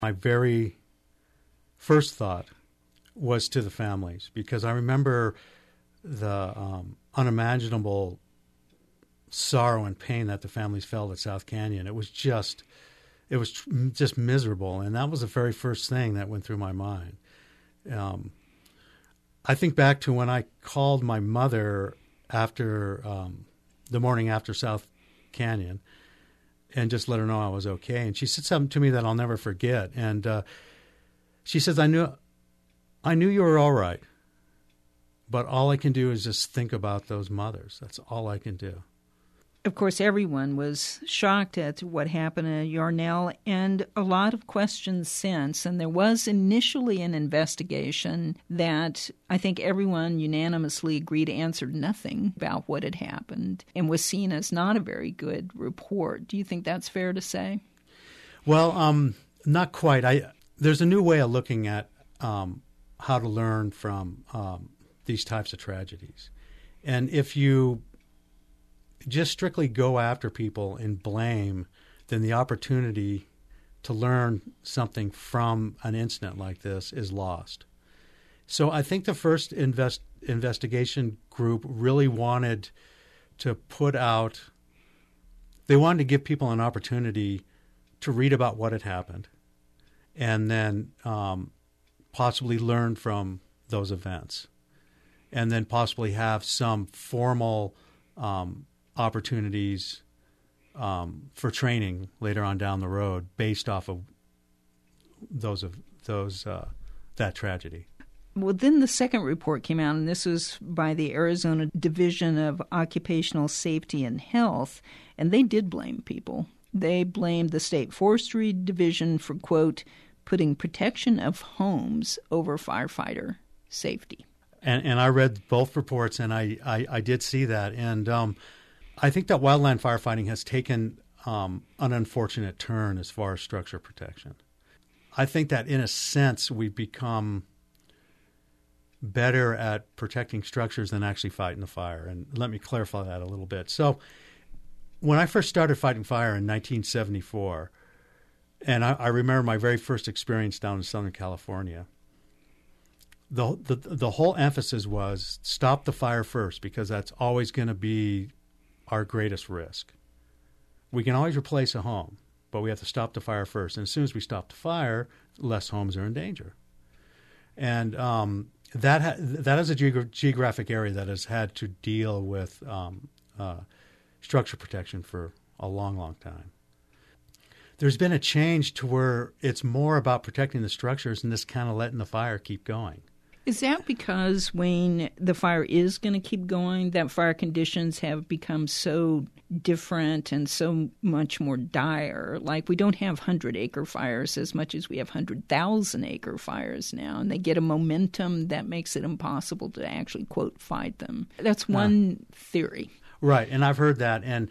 My very first thought was to the families, because I remember the unimaginable sorrow and pain that the families felt at South Canyon. It was just miserable, and that was the very first thing that went through my mind. I think back to when I called my mother after the morning after South Canyon and just let her know I was okay. And she said something to me that I'll never forget. And she says, I knew you were all right, but all I can do is just think about those mothers. That's all I can do. Of course, everyone was shocked at what happened at Yarnell, and a lot of questions since. And there was initially an investigation that I think everyone unanimously agreed answered nothing about what had happened and was seen as not a very good report. Do you think that's fair to say? Well, not quite. There's a new way of looking at how to learn from these types of tragedies. And if you just strictly go after people and blame, then the opportunity to learn something from an incident like this is lost. So I think the first investigation group really wanted to they wanted to give people an opportunity to read about what had happened and then possibly learn from those events, and then possibly have some formal opportunities for training later on down the road based off of that tragedy. Well, then the second report came out, and this was by the Arizona Division of Occupational Safety and Health, and they did blame people. They blamed the State Forestry Division for, quote, putting protection of homes over firefighter safety. And I read both reports, and I did see that. And I think that wildland firefighting has taken an unfortunate turn as far as structure protection. I think that in a sense we've become better at protecting structures than actually fighting the fire. And let me clarify that a little bit. So when I first started fighting fire in 1974, and I remember my very first experience down in Southern California, the whole emphasis was stop the fire first, because that's always going to be our greatest risk. We can always replace a home, but we have to stop the fire first. And as soon as we stop the fire, less homes are in danger. And that is a geographic area that has had to deal with structure protection for a long, long time. There's been a change to where it's more about protecting the structures and just kind of letting the fire keep going. Is that because, Wayne, the fire is going to keep going, that fire conditions have become so different and so much more dire? Like, we don't have 100-acre fires as much as we have 100,000-acre fires now, and they get a momentum that makes it impossible to actually, quote, fight them. That's one theory. Right, and I've heard that, and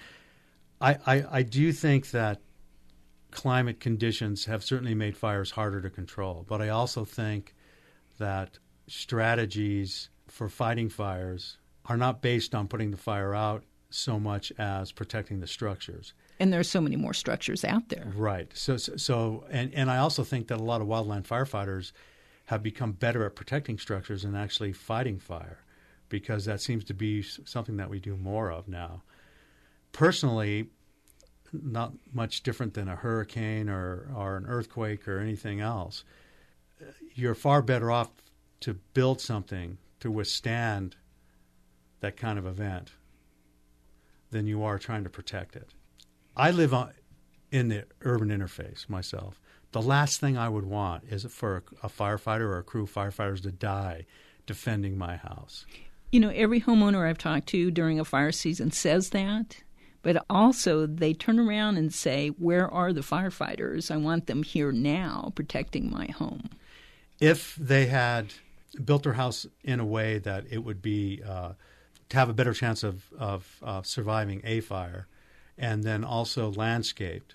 I do think that climate conditions have certainly made fires harder to control, but I also think that strategies for fighting fires are not based on putting the fire out so much as protecting the structures. And there are so many more structures out there. Right. So I also think that a lot of wildland firefighters have become better at protecting structures and actually fighting fire, because that seems to be something that we do more of now. Personally, not much different than a hurricane or an earthquake or anything else. You're far better off to build something to withstand that kind of event than you are trying to protect it. I live in the urban interface myself. The last thing I would want is for a firefighter or a crew of firefighters to die defending my house. You know, every homeowner I've talked to during a fire season says that, but also they turn around and say, where are the firefighters? I want them here now protecting my home. If they had built their house in a way that it would be to have a better chance of surviving a fire, and then also landscaped,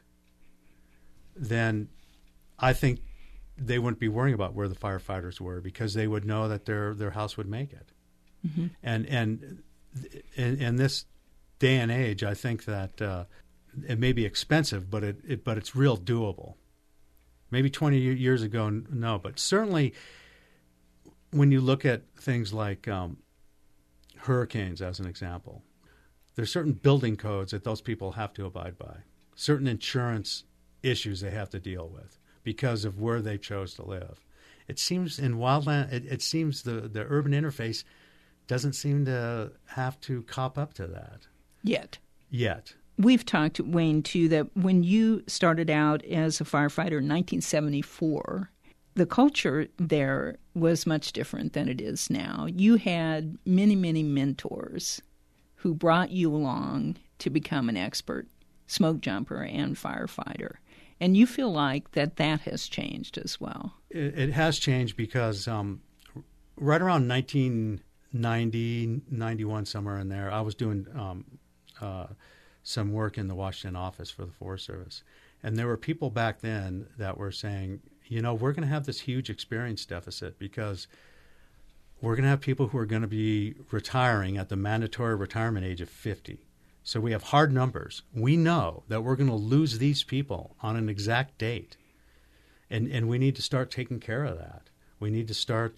then I think they wouldn't be worrying about where the firefighters were, because they would know that their house would make it. Mm-hmm. And in this day and age, I think that it may be expensive, but it's real doable. Maybe 20 years ago, no. But certainly when you look at things like hurricanes, as an example, there's certain building codes that those people have to abide by, certain insurance issues they have to deal with because of where they chose to live. It seems in wildland, it seems the urban interface doesn't seem to have to cop up to that. Yet. We've talked, Wayne, too, that when you started out as a firefighter in 1974, the culture there was much different than it is now. You had many, many mentors who brought you along to become an expert smoke jumper and firefighter. And you feel like that has changed as well. It has changed because right around 1990, 91, somewhere in there, I was doing some work in the Washington office for the Forest Service. And there were people back then that were saying, we're going to have this huge experience deficit because we're going to have people who are going to be retiring at the mandatory retirement age of 50. So we have hard numbers. We know that we're going to lose these people on an exact date. And we need to start taking care of that. We need to start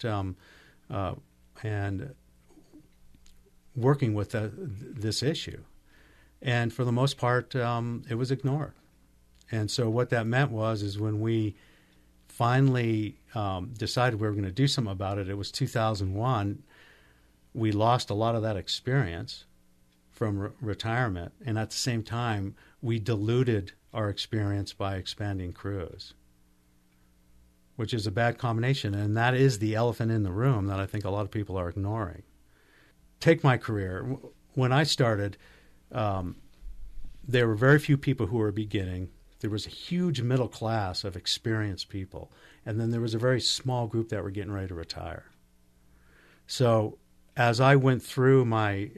and working with this issue. And for the most part, it was ignored. And so what that meant is when we finally decided we were going to do something about it, it was 2001, we lost a lot of that experience from retirement. And at the same time, we diluted our experience by expanding crews, which is a bad combination. And that is the elephant in the room that I think a lot of people are ignoring. Take my career. When I started, there were very few people who were beginning. There was a huge middle class of experienced people. And then there was a very small group that were getting ready to retire. So as I went through my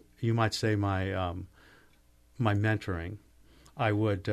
mentoring, I would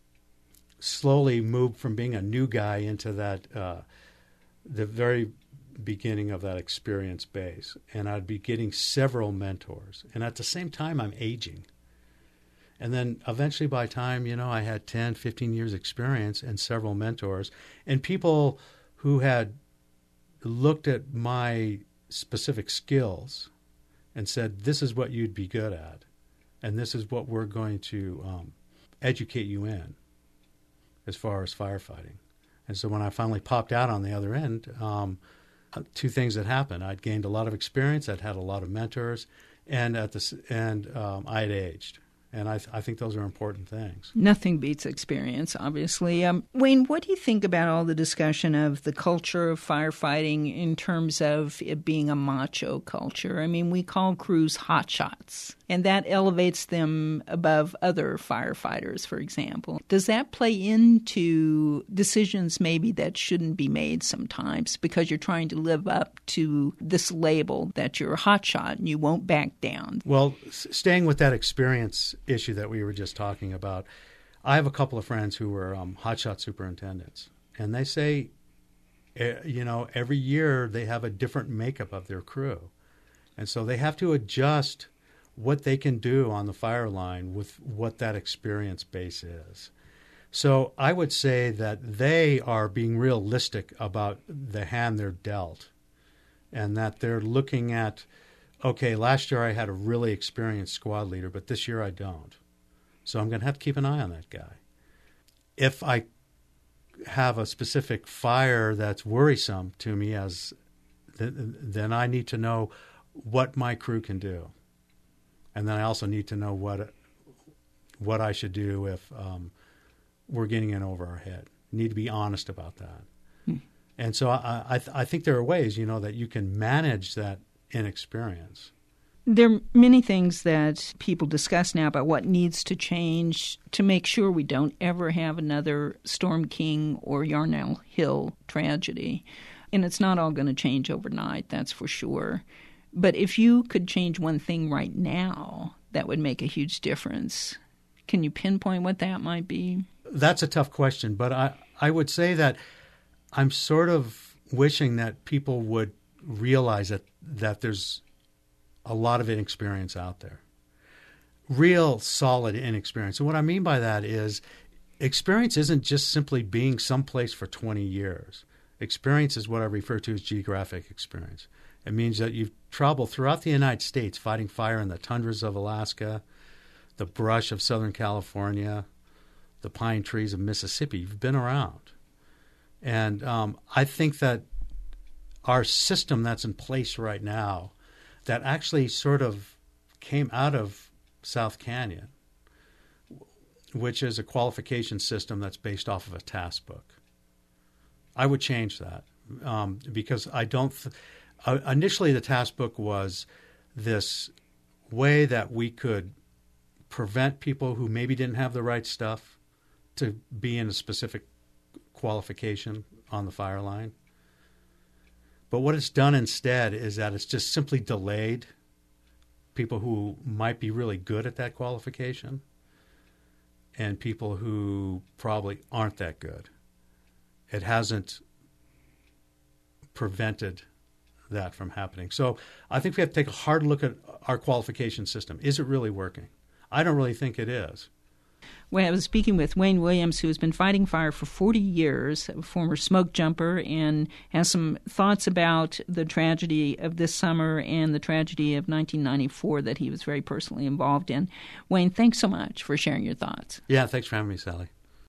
slowly move from being a new guy into that the very beginning of that experience base. And I'd be getting several mentors. And at the same time, I'm aging. And then eventually by time, I had 10, 15 years experience and several mentors and people who had looked at my specific skills and said, this is what you'd be good at. And this is what we're going to educate you in as far as firefighting. And so when I finally popped out on the other end, two things had happened. I'd gained a lot of experience. I'd had a lot of mentors, and I had aged. And I think those are important things. Nothing beats experience, obviously. Wayne, what do you think about all the discussion of the culture of firefighting in terms of it being a macho culture? I mean, we call crews hotshots, and that elevates them above other firefighters, for example. Does that play into decisions maybe that shouldn't be made sometimes because you're trying to live up to this label that you're a hotshot and you won't back down? Well, staying with that experience issue that we were just talking about, I have a couple of friends who were hotshot superintendents, and they say, every year they have a different makeup of their crew, and so they have to adjust what they can do on the fire line with what that experience base is. So I would say that they are being realistic about the hand they're dealt, and that they're looking at, okay, last year I had a really experienced squad leader, but this year I don't. So I'm going to have to keep an eye on that guy. If I have a specific fire that's worrisome to me, then I need to know what my crew can do. And then I also need to know what I should do if we're getting in over our head. Need to be honest about that. And so I think there are ways, that you can manage that inexperience. There are many things that people discuss now about what needs to change to make sure we don't ever have another Storm King or Yarnell Hill tragedy. And it's not all going to change overnight, that's for sure. But if you could change one thing right now, that would make a huge difference. Can you pinpoint what that might be? That's a tough question, but I would say that I'm sort of wishing that people would realize that there's a lot of inexperience out there, real solid inexperience. And what I mean by that is experience isn't just simply being someplace for 20 years. Experience is what I refer to as geographic experience. It means that you've traveled throughout the United States fighting fire in the tundras of Alaska, the brush of Southern California, the pine trees of Mississippi. You've been around. And I think that our system that's in place right now that actually sort of came out of South Canyon, which is a qualification system that's based off of a task book. I would change that because I don't initially the task book was this way that we could prevent people who maybe didn't have the right stuff to be in a specific qualification on the fire line. But what it's done instead is that it's just simply delayed people who might be really good at that qualification and people who probably aren't that good. It hasn't prevented that from happening. So I think we have to take a hard look at our qualification system. Is it really working? I don't really think it is. Well, I was speaking with Wayne Williams, who has been fighting fire for 40 years, a former smoke jumper, and has some thoughts about the tragedy of this summer and the tragedy of 1994 that he was very personally involved in. Wayne, thanks so much for sharing your thoughts. Yeah, thanks for having me, Sally.